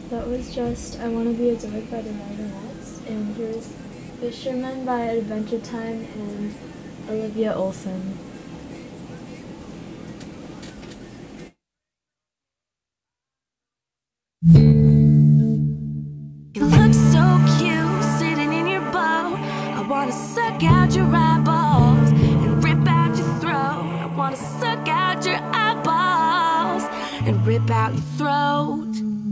That was just I Want to Be Adored by the Marvelettes, and here's Fisherman by Adventure Time and Olivia Olson. You look so cute sitting in your boat. I wanna suck out your eyeballs and rip out your throat. I wanna suck out your eyeballs and rip out your throat.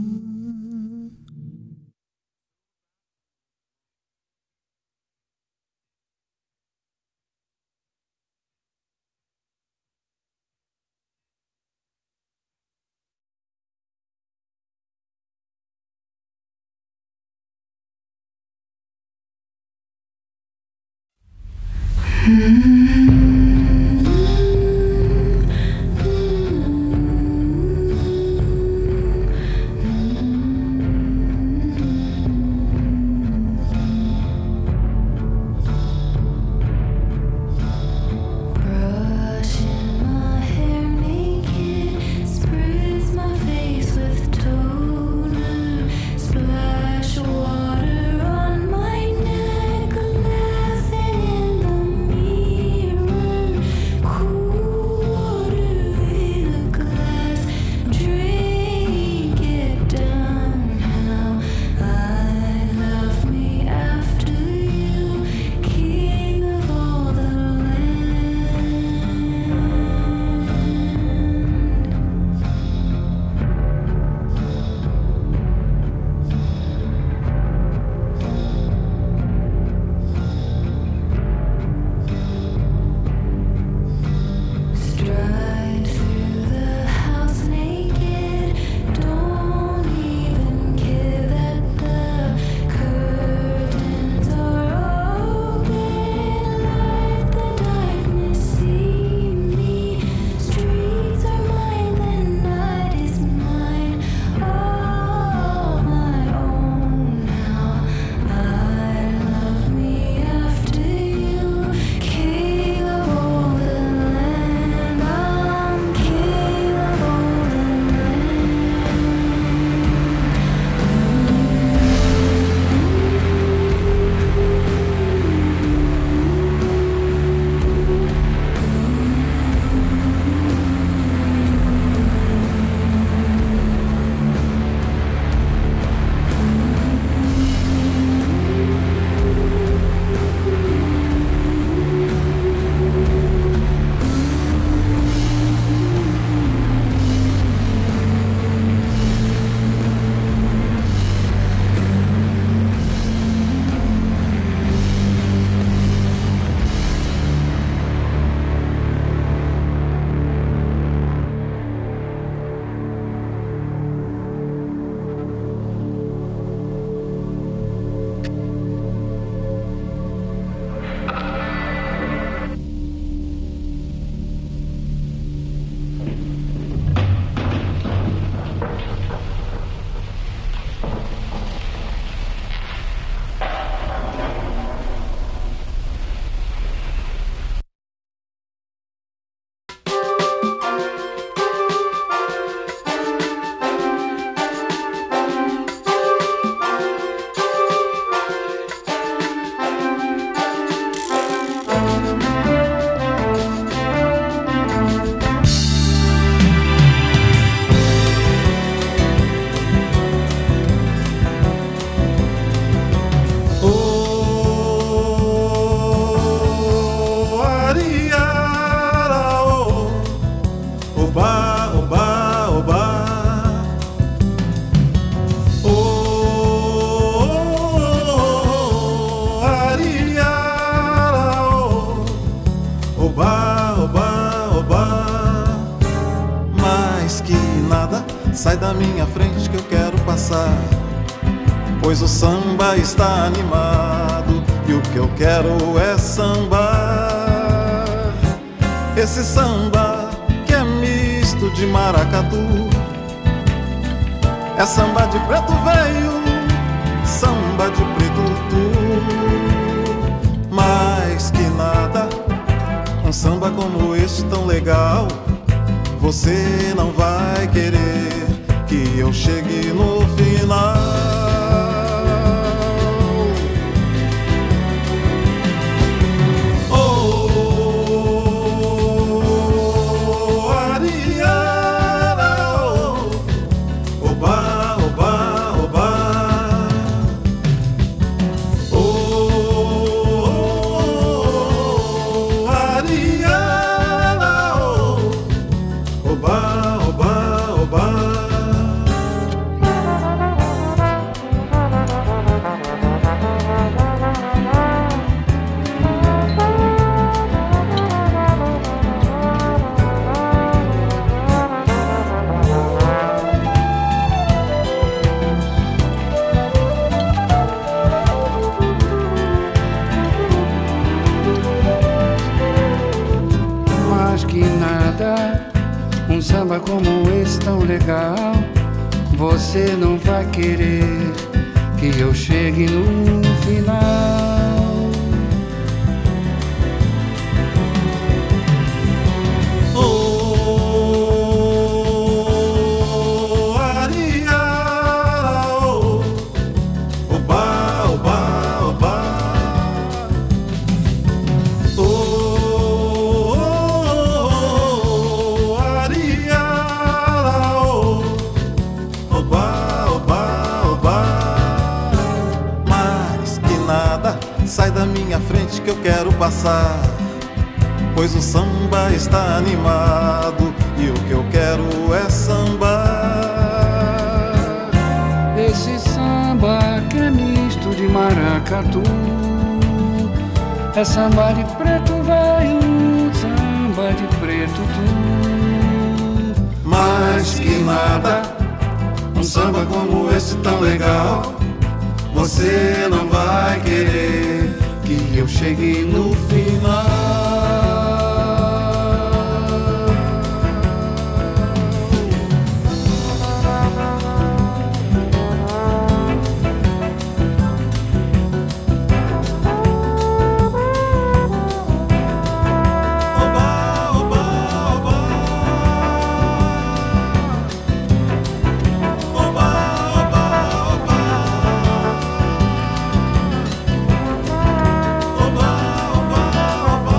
Sai da minha frente que eu quero passar, pois o samba está animado e o que eu quero é sambar. Esse samba que é misto de maracatu, é samba de preto velho, samba de preto tu. Mais que nada, um samba como este tão legal, você não vai querer que eu chegue no final. Um samba como esse tão legal, você não vai querer que eu chegue no final. Oh, Ariara, oh, oba, oba, oba. Sai da minha frente que eu quero passar, pois o samba está animado e o que eu quero é sambar. Esse samba que é misto de maracatu, é samba de preto velho, samba de preto tu. Mais que nada, um samba como esse tão legal, você não vai querer que eu chegue no final. Oba, oba, oba.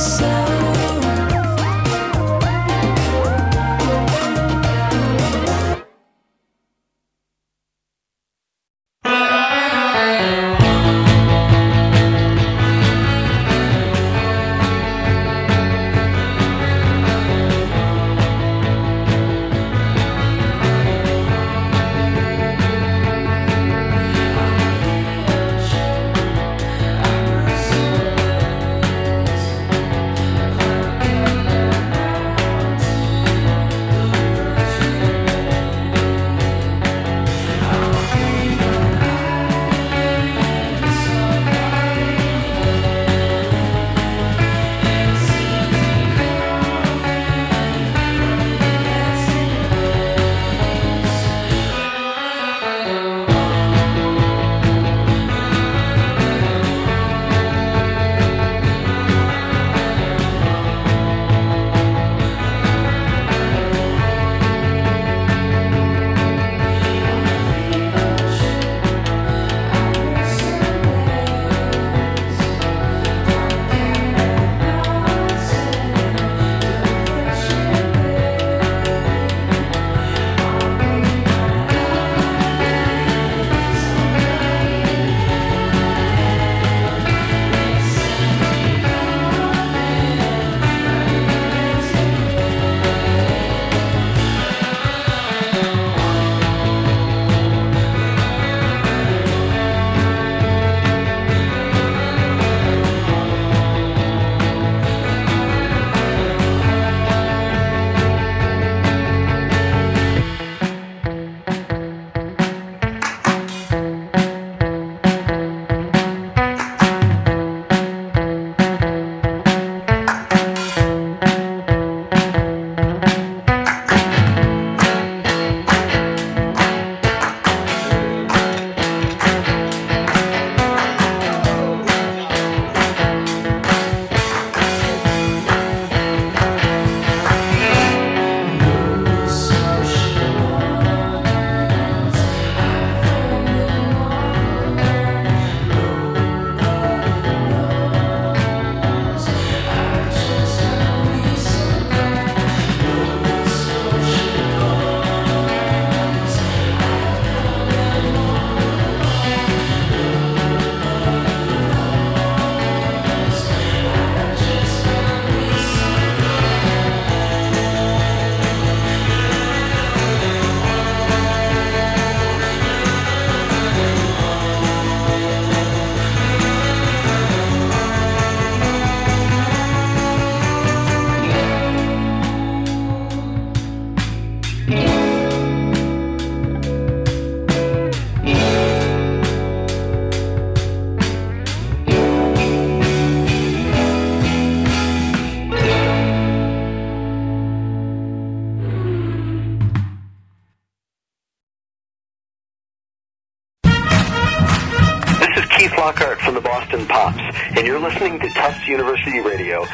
Lockhart from the Boston Pops, and you're listening to Tufts University Radio,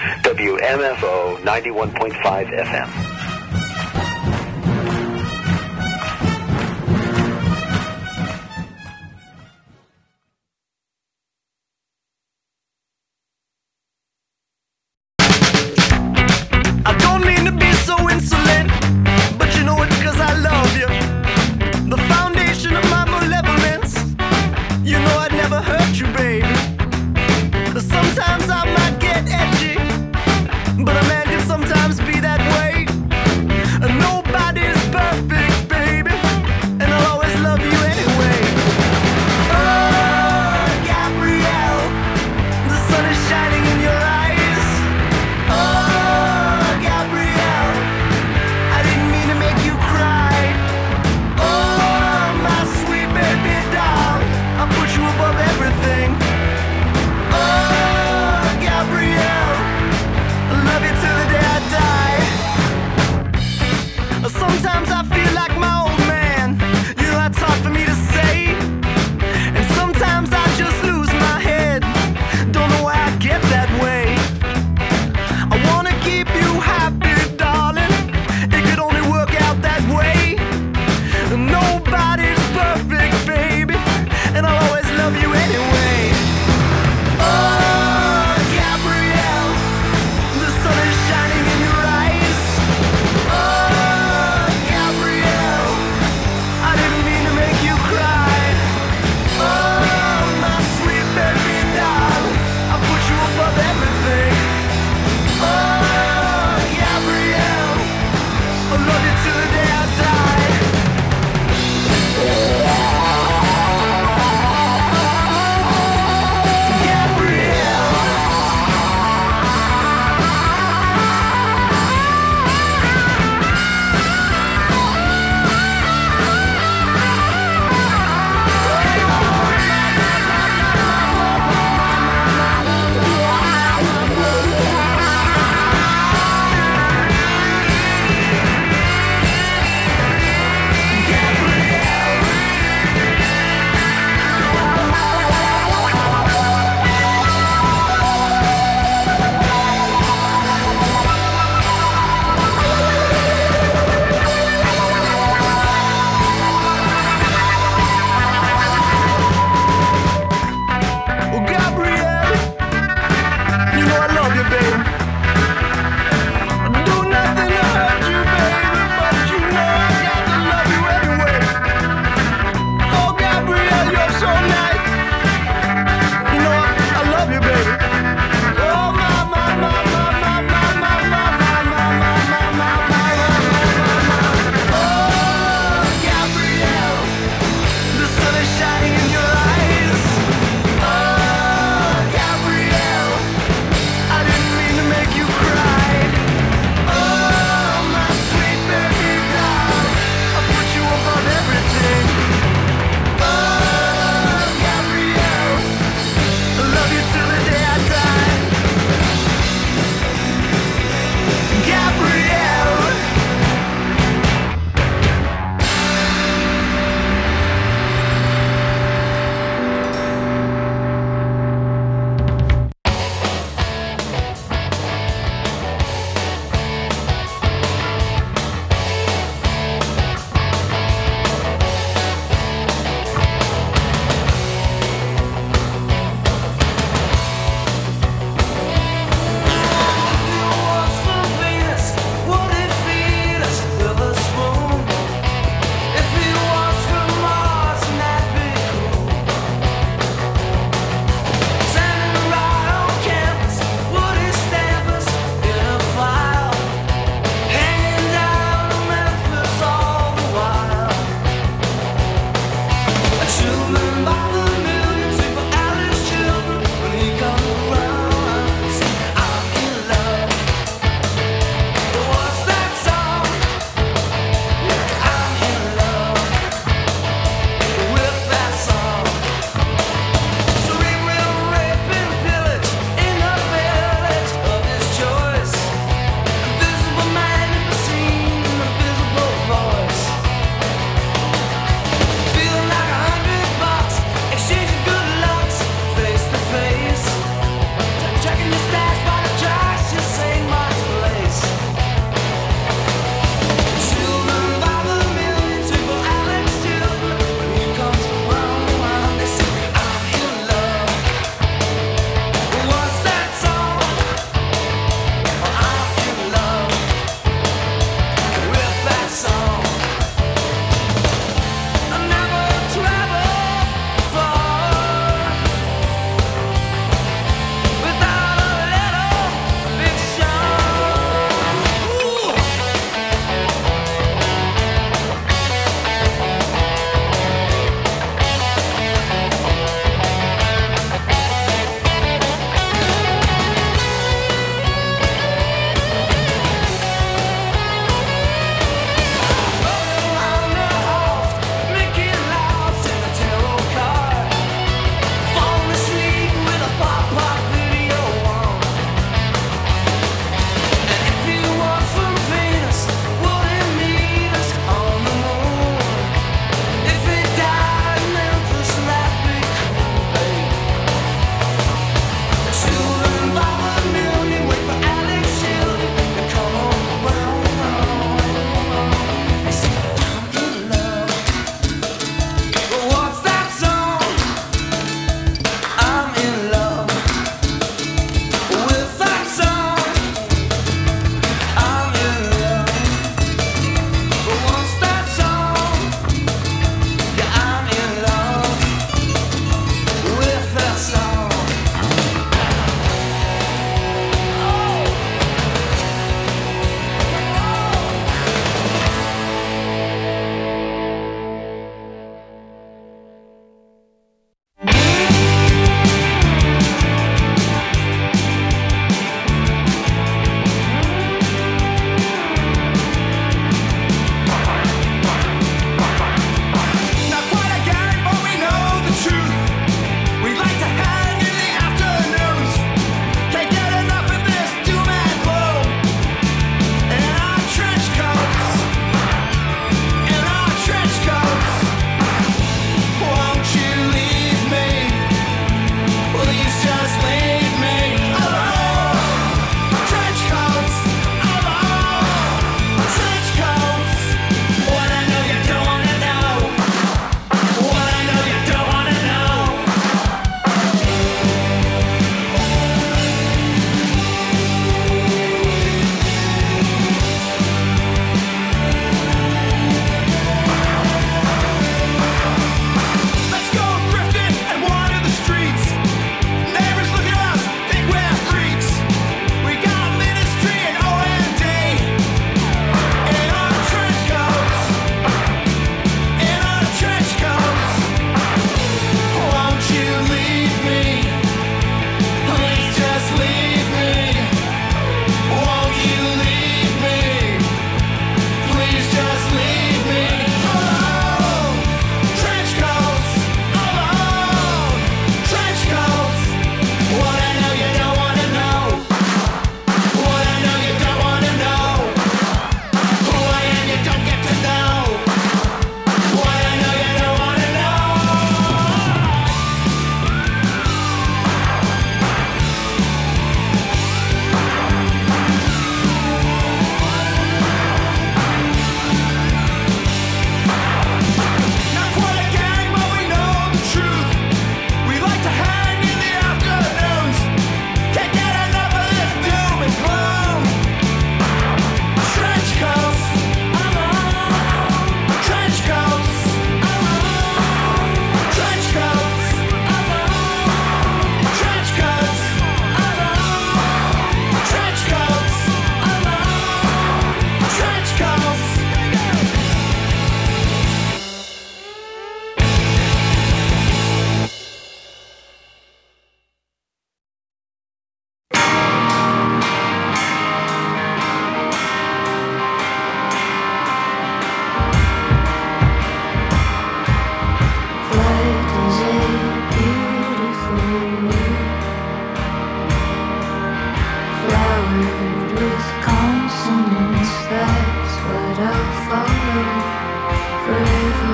WMFO 91.5 FM. Sometimes I might get edgy, but a man can sometimes be that way. word with consonants, that's what I'll follow forever.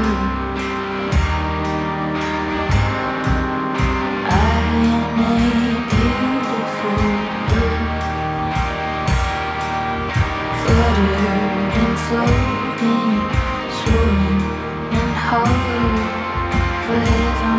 I am a beautiful bird, fluttered and floating, soaring and hollow forever.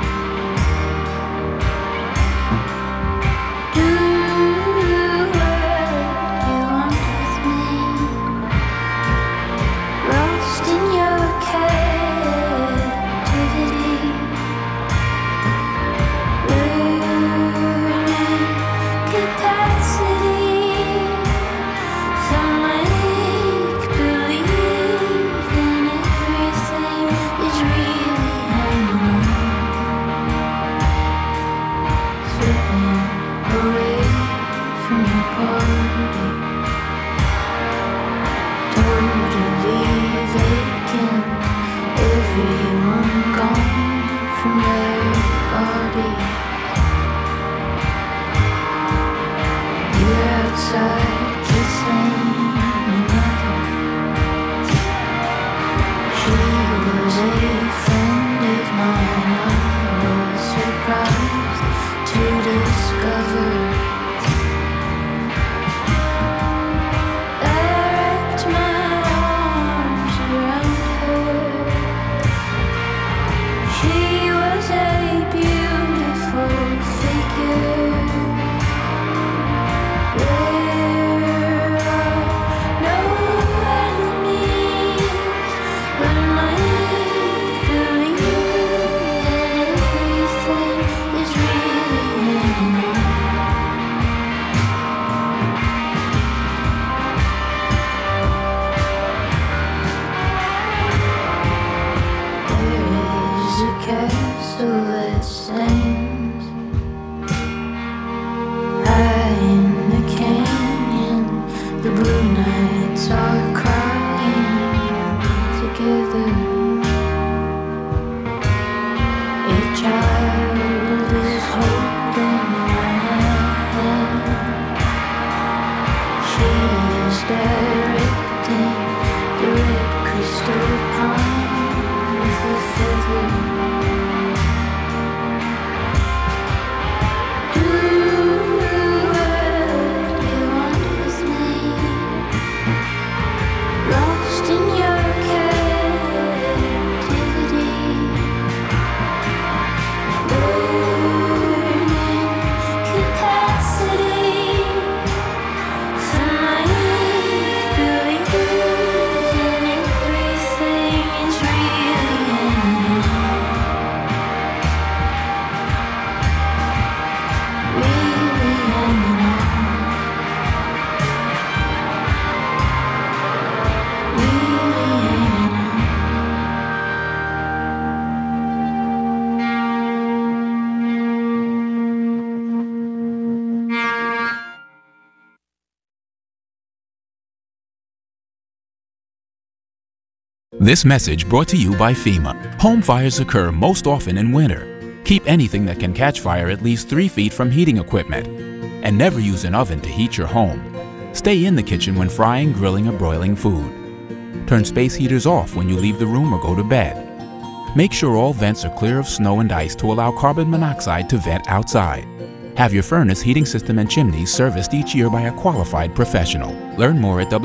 This message brought to you by FEMA. Home fires occur most often in winter. Keep anything that can catch fire at least 3 feet from heating equipment. And never use an oven to heat your home. Stay in the kitchen when frying, grilling, or broiling food. Turn space heaters off when you leave the room or go to bed. Make sure all vents are clear of snow and ice to allow carbon monoxide to vent outside. Have your furnace, heating system, and chimneys serviced each year by a qualified professional. Learn more at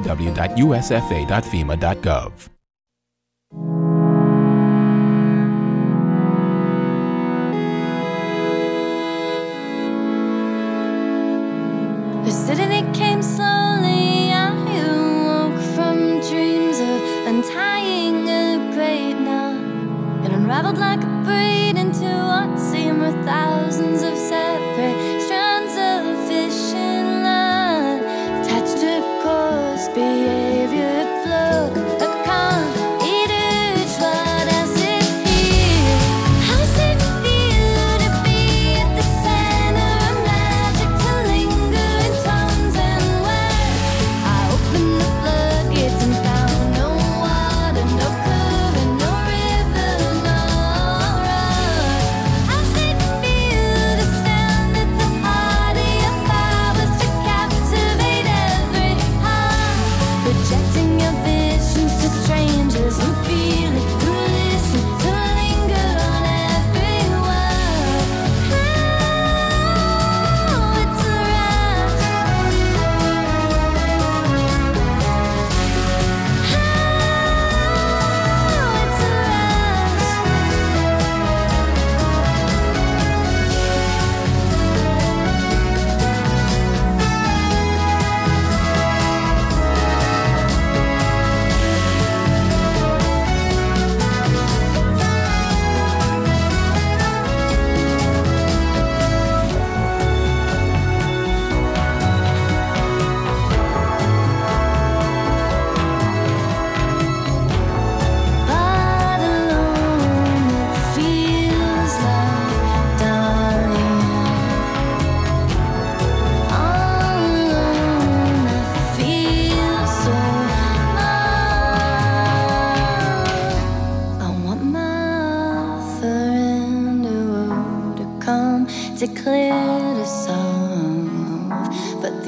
www.usfa.fema.gov. The city that came slowly, I woke from dreams of untying a great knot and unraveled like a braid into what seemed were thousands of separate strands of fishing line attached to coarse behavior flow. A calm eater, what else is here? How's it feel to be at the center of magic, to linger in tones and words? I opened the floodgates and found no water, no current, no river, no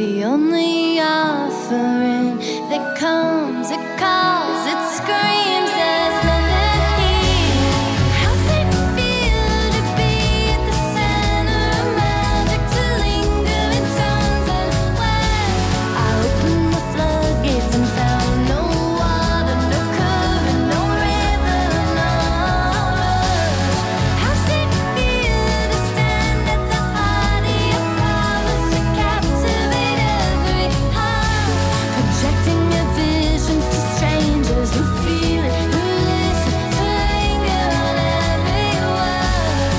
the only offering that comes, it calls, it screams, there's nothing here. How's it feel to be at the center of magic, to linger in tones and words? I opened the floodgates and found no water, no current, no river, no rush. How's it feel to stand at the heart of your promise, to captivate every heart, projecting your visions to strangers who feel it, who listen, to linger on every word.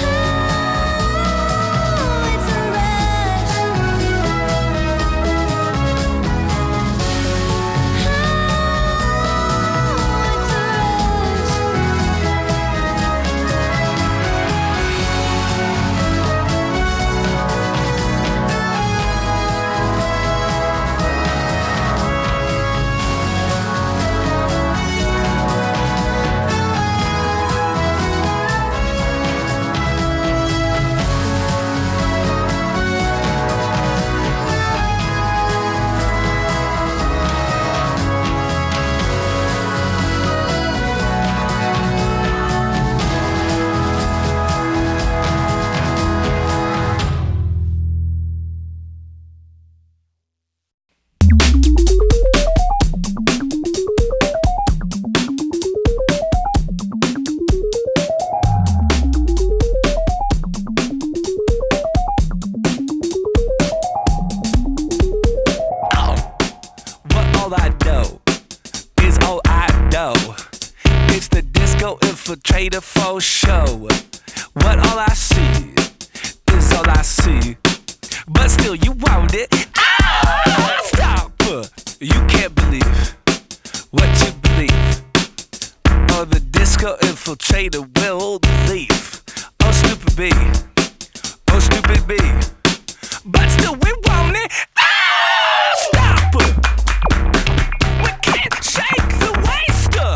Oh, it's a rush. Oh, it's a What all I know is all I know. It's the disco infiltrator for show. What all I see is all I see. But still you want it. Ah, stop! You can't believe what you believe. Or the disco infiltrator will leave. Oh stupid B, oh stupid B. But still we want it. Ah, stop! We can't shake the waster.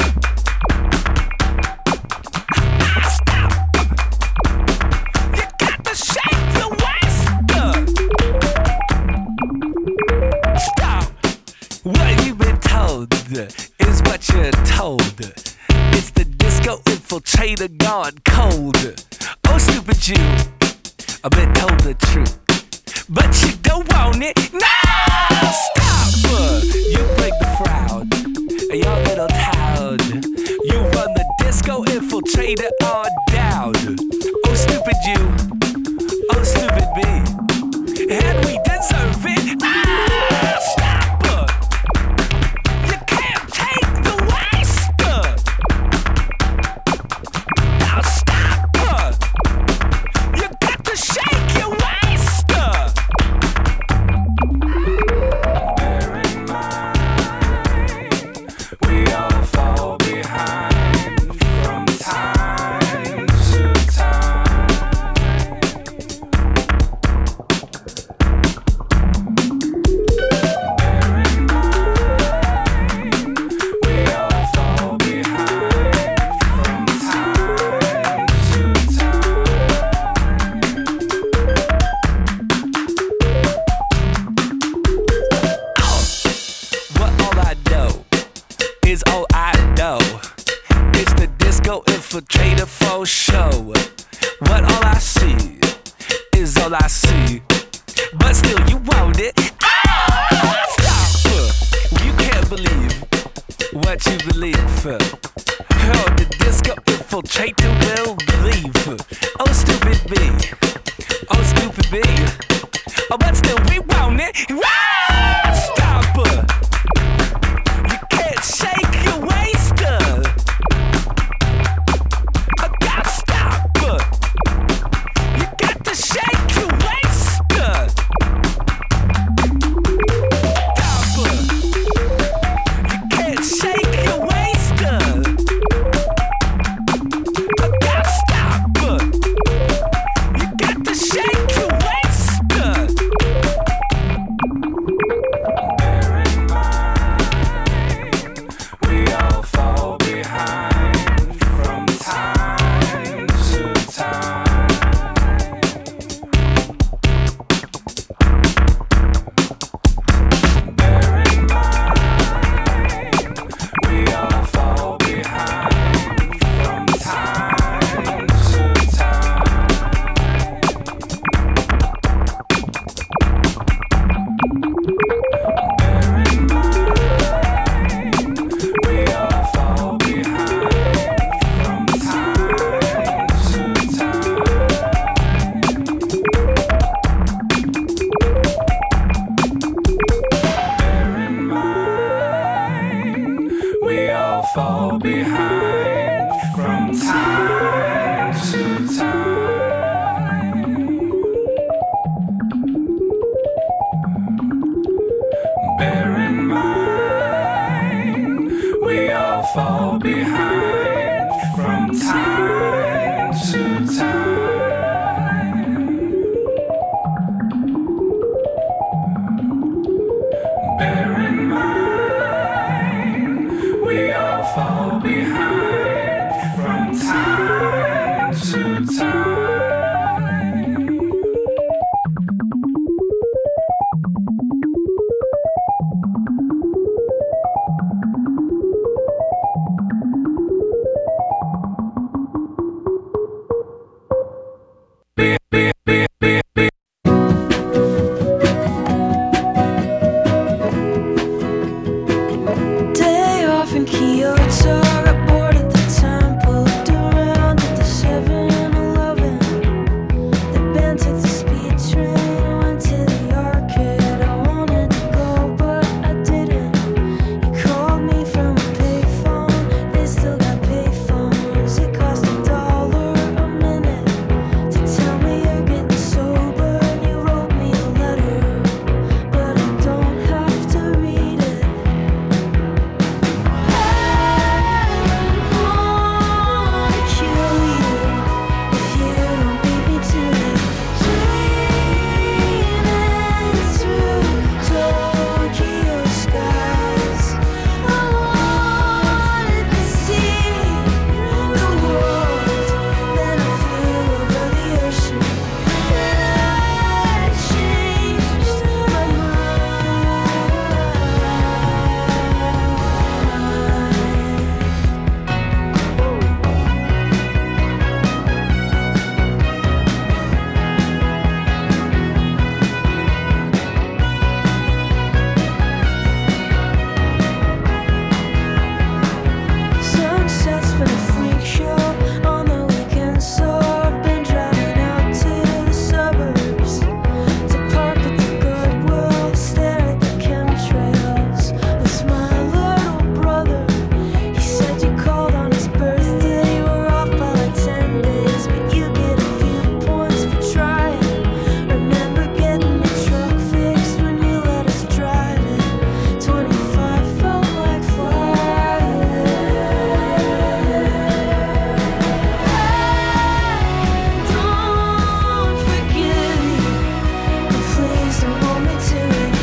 Ah, stop! You got to shake the waster. Stop! What you've been told is what you're told. It's the disco infiltrator gone cold. Oh stupid you, I've been told the truth, but you don't want it. No, stop! You bring the crowd, your little town. You run the disco infiltrator on down. Oh stupid you, oh stupid me, and we deserve it. Ah, stop! You can't take the waster. Now stop! You got to shake your waster. Bear in mind, we all fall behind from time to time. Bear in mind, we all fall behind from time to time. What all I know is all I know. It's the disco infiltrator for show. What all I see is all I see. But still you want it. Ah, stop! You can't believe what you believe. Oh, the disco infiltrator will believe. Oh stupid me, oh stupid me. Oh, but still we want it. Ah, stop! You can't shake your waster. I gotta stop! You got to shake your waster. Stop! You can't shake your waster. I gotta stop! You behind from time to time. Bear in mind, we all fall behind from time to time. Day off in Kyoto, I boarded the temple, looked around at the 7-Eleven. The band took the speed train, went to the arcade. I wanted to go, but I didn't. You called me from a payphone, they still got payphones. It cost $1 a minute to tell me you're getting sober, and you wrote me a letter, but I don't have to read it. Sunset's been a freak show on the weekend, so I've been driving out to the suburbs to park at the Goodwill, stare at the chemtrails with my little brother. He said you called on his birthday, you were off by like 10 days, but you get a few points for trying. Remember getting the truck fixed when you let us drive it? 25 felt like Don't forgive me, but please don't hold me to it.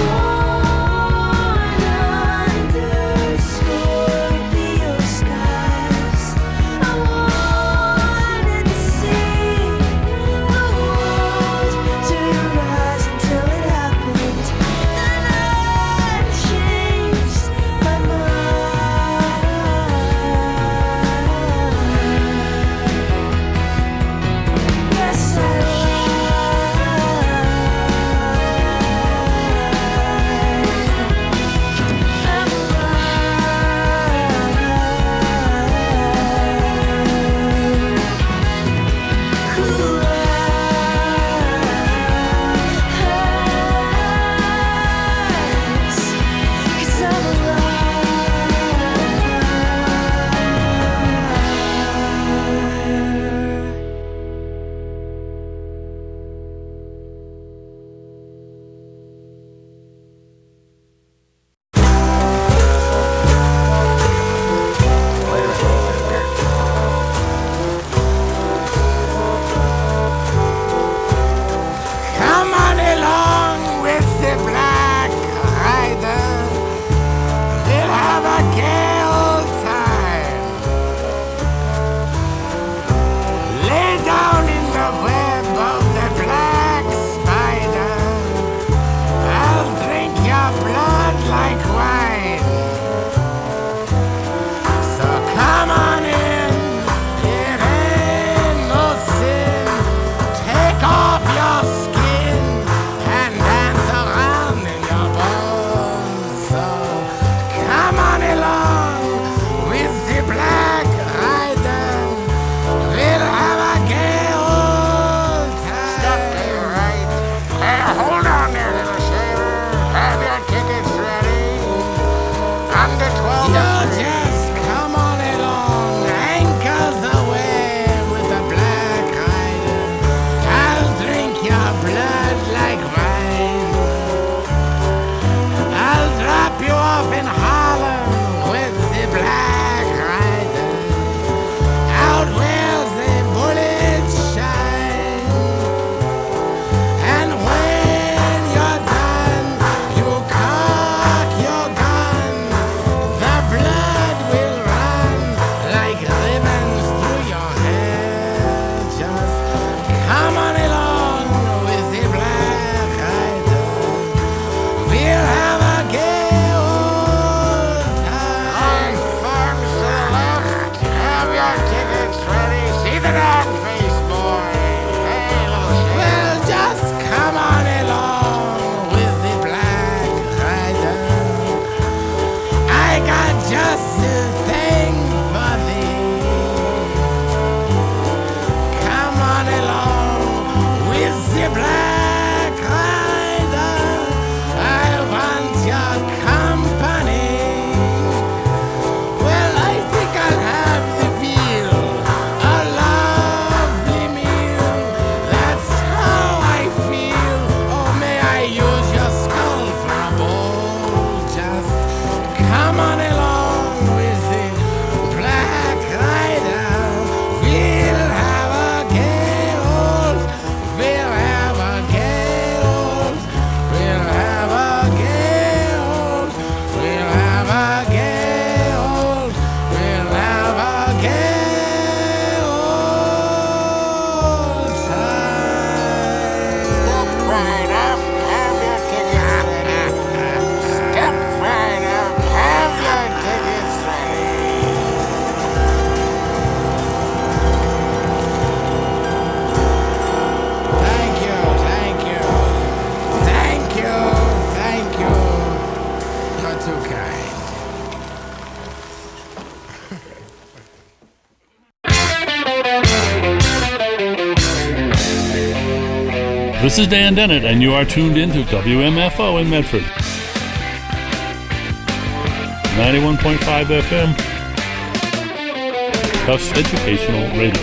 Born under Scorpio skies, I wanted to see the world through your eyes until it happened, and I changed my mind. Yes, I Come on along with the Black Rider. We'll have a gay old time. Lay down in the web of the black spider. I'll drink your blood like wine. So come on in, it ain't no sin. Take off your skin and dance around in your bones. So come on along with the Black Rider. We'll have a gay old time. Stop there, right? Hey, hold on there, little shaver. Have your tickets ready. Under 12. You just come on along, anchors away with the Black Rider. I'll drink your blood like wine. I'll drop you off in Harlem with the Black Rider. This is Dan Dennett, and you are tuned into WMFO in Medford. 91.5 FM. Tufts Educational Radio.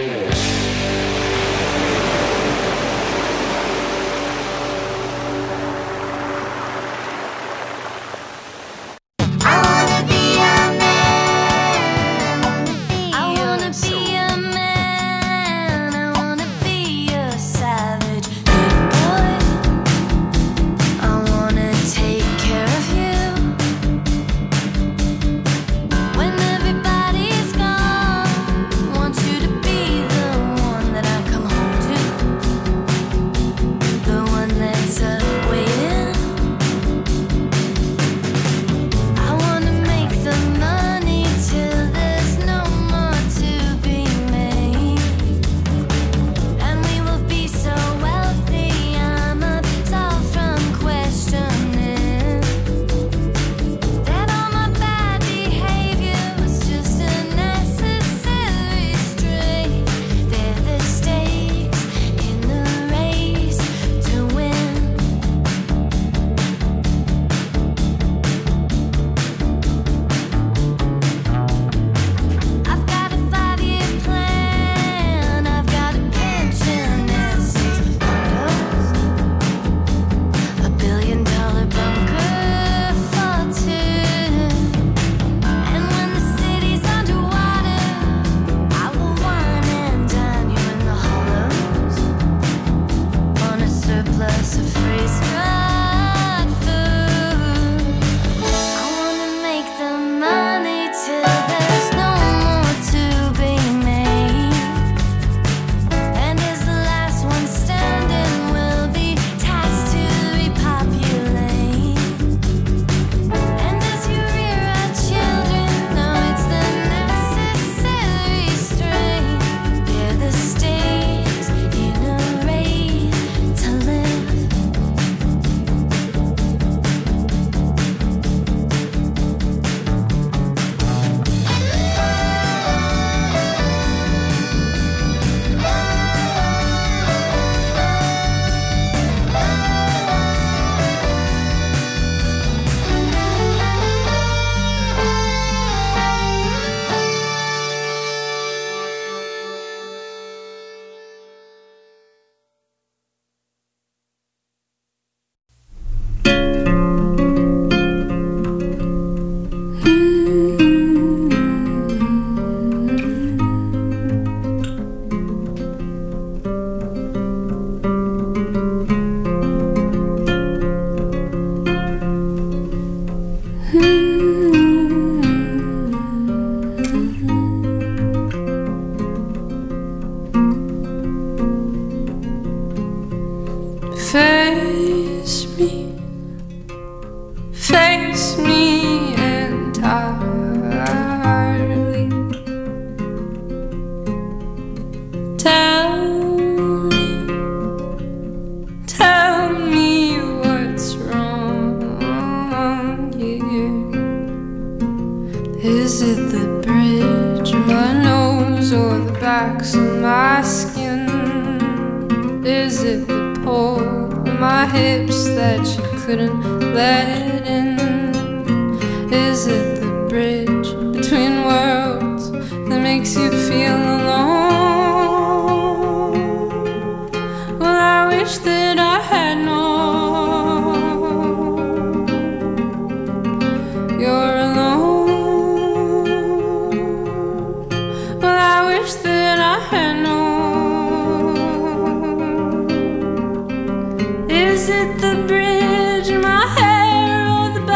Face me entirely. Tell me what's wrong here. Is it the bridge of my nose or the backs of my skin? Is it the pull of my hips that you couldn't let in? Is it the bridge between worlds that makes you feel alone? Well, I wish that I had known you're alone. Well, I wish that I had known. Is it the bridge in my hair or the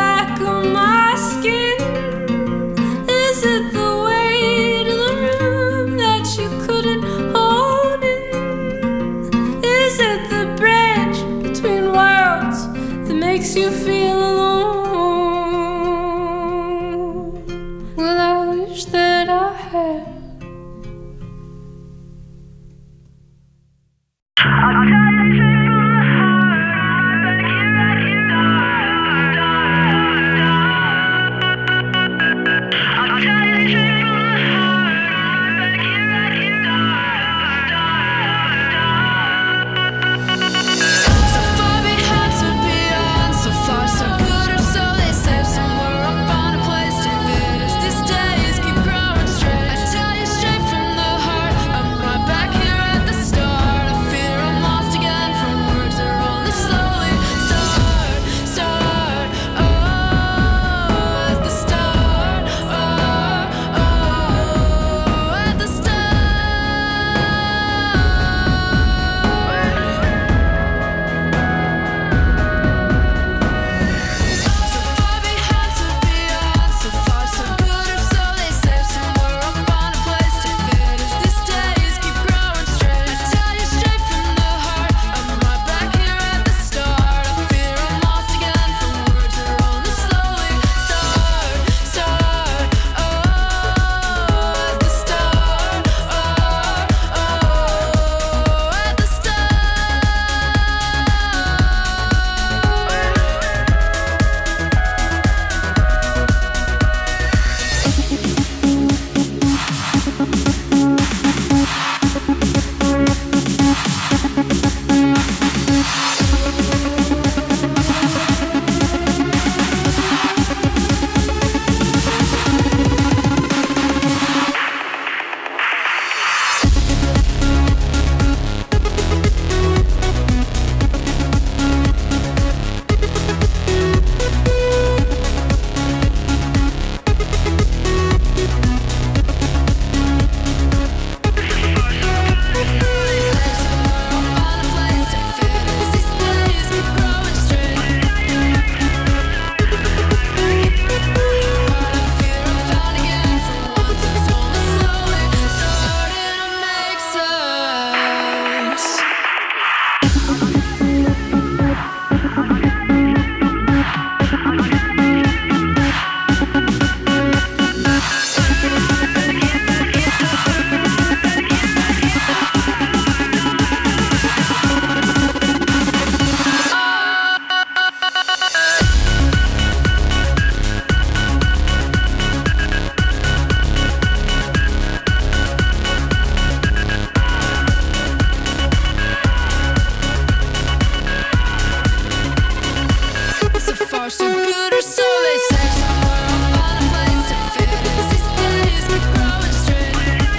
scooter, so they say. Somewhere I'll find a place to fit. As these days keep growing straight.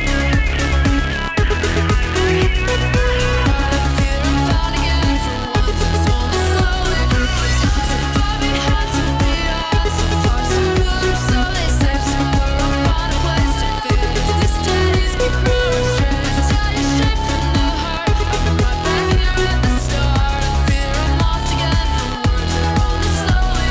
I feel I'm found again for once. It's only slowly. So far behind, so beyond, so far so good, so they say. Somewhere I'll find a place to fit. As these days keep growing straight. Tell you straight from the heart. I'll be right back here at the start. I fear I'm lost again for words are only slowly.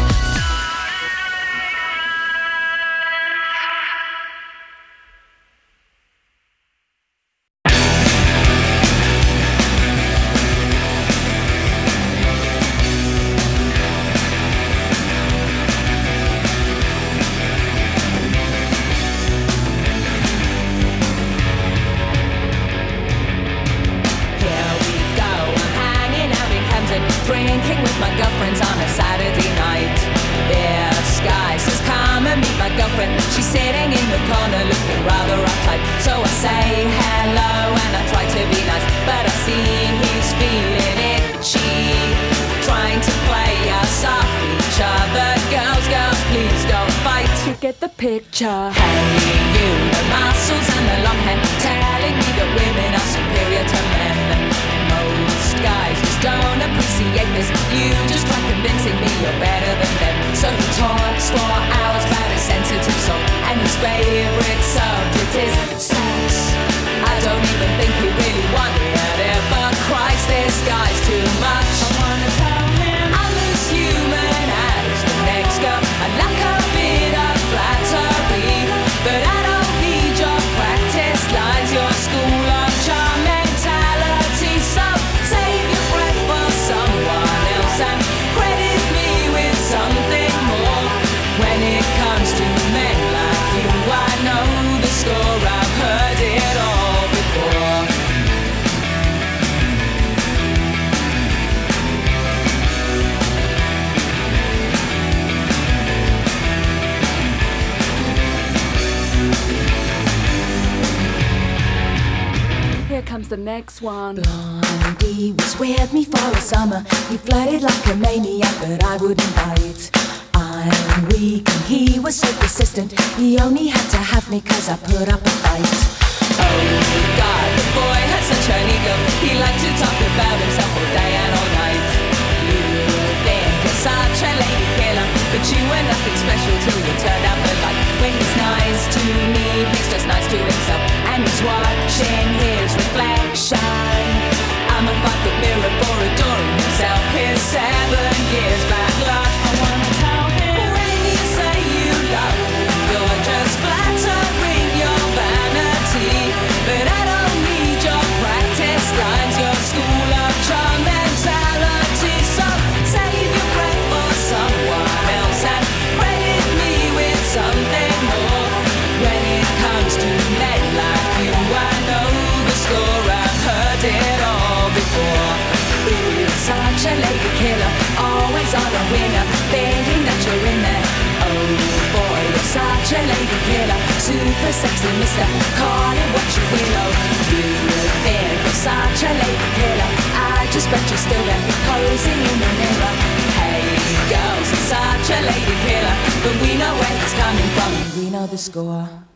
Here we go, I'm hanging out in Camden, drinking with my girlfriends on a Saturday night. Beer Sky says, come and meet my girlfriend. She's sitting in the corner looking rather uptight. So I say hello and I try to be nice, but I see he's feeling itchy, trying to play us off each other. Girls, girls, please don't fight. You get the picture. Hey, you, the muscles and the long hair, telling me that women are superior to men. Most guys just don't appreciate this. You just try convincing me you're better than them. So he talks for hours about his sensitive soul, and his favorite subject is sex. I don't even think he really wanted it, but Christ, this guy's too much. I wanna tell him I'm as human as the next girl. I'd like a bit of flattery, but I don't need your practice lines, your school of charm mentality. So save your breath for someone else and credit me with something more. When it comes to men like you, I know the score. I've heard it all before. Here comes the next one. Blondie was with me for a summer. He flirted like a maniac, but I wouldn't bite. I'm weak and he was so persistent. He only had to have me cause I put up a fight. Oh God, the boy had such an ego. He liked to talk about himself all day and all night. You think you're such a lady killer, but you were nothing special till you turned out the light. When he's nice to me, he's just nice to himself, and he's watching his reflection. I'm a 5-foot mirror for adoring himself. His 7 years bad luck. I wanna tell him, when you say you love me, you're just flattering your vanity. But I don't need your practice lines, your school of charm mentality. So save your breath for someone else and credit me with something more. When it comes to men like you, I know the score. I've heard it all before. You're such a lady killer, always on a winner, thinking that you're in there. Oh boy, you're such a lady killer, super sexy mister, call it what you will. Oh, you think you're such a lady killer, I just bet you're still there, posing in the mirror. Hey girls, you're such a lady killer, but we know where he's coming from, and we know the score.